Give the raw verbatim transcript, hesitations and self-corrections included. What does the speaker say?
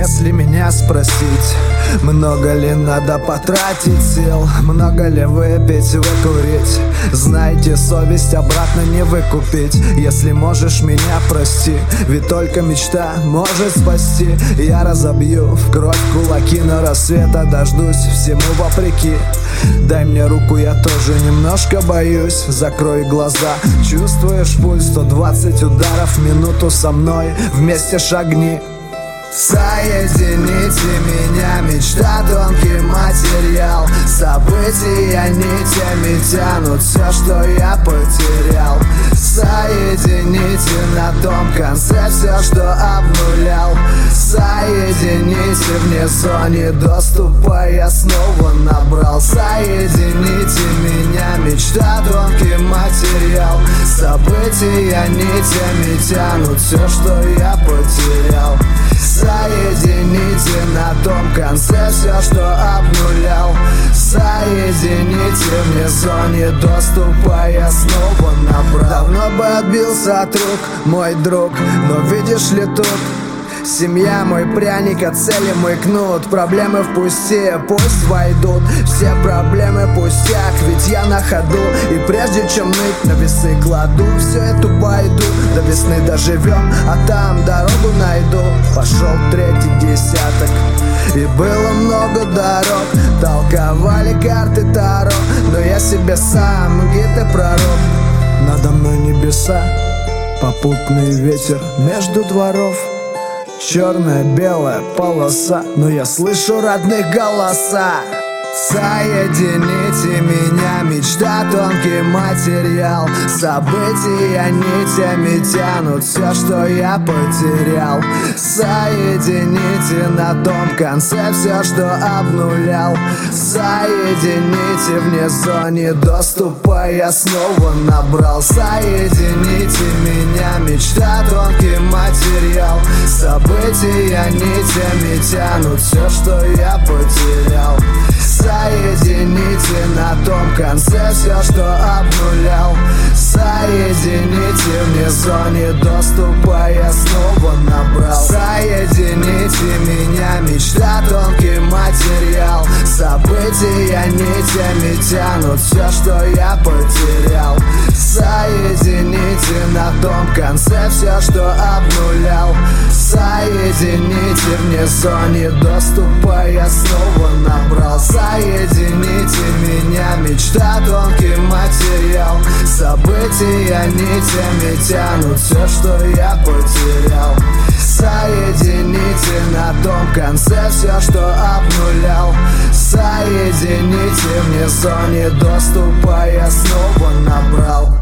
Если меня спросить, много ли надо потратить сил, много ли выпить, выкурить, знайте, совесть обратно не выкупить. Если можешь, меня прости, ведь только мечта может спасти. Я разобью в кровь кулаки, но рассвета дождусь всему вопреки. Дай мне руку, я тоже немножко боюсь. Закрой глаза, чувствуешь пульс, сто двадцать ударов в минуту со мной, вместе шагни. Соедините меня, мечта, тонкий материал. События нитями тянут все, что я потерял. Соедините на том конце все, что обнулял. Соедините вне зоны доступа, я снова набрал. Соедините меня, мечта, тонкий материал. События нитями тянут все, что я потерял. Соедините на том конце все, что обнулял. Соедините вне зоны доступа, я снова набрал. Давно бы отбился от рук, мой друг, но видишь ли тут семья, мой пряник, а цели мой кнут. Проблемы впусти, пусть войдут. Все проблемы пустяк, ведь я на ходу. И прежде чем ныть, на весы кладу всю эту байду. До весны доживем, а там дорогу найду. Пошел третий десяток, и было много дорог. Толковали карты Таро, но я себе сам гид и пророк. Надо мной небеса, попутный ветер между дворов. Черная-белая полоса, но я слышу родных голоса. Соедините меня, мечта, тонкий материал. События нитями тянут все, что я потерял. Соедините на том конце все, что обнулял. Соедините вне зоны доступа, я снова набрал. Соедините меня, мечта, тонкий материал. События нитями тянут все, что я потерял. Соедините на том конце все, что обнулял. Соедините вне зоны доступа, я снова набрал. Соедините меня, мечта, тонкий материал. События нитями тянут все, что я потерял. Соедините на том конце все, что обнулял. Соедините вне зоны доступа, я снова набрал. Соедините меня, мечта, тонкий материал. События нитями тянут все, что я потерял. Соедините на том конце все, что обнулял. Соедините вне зоны доступа, я снова набрал.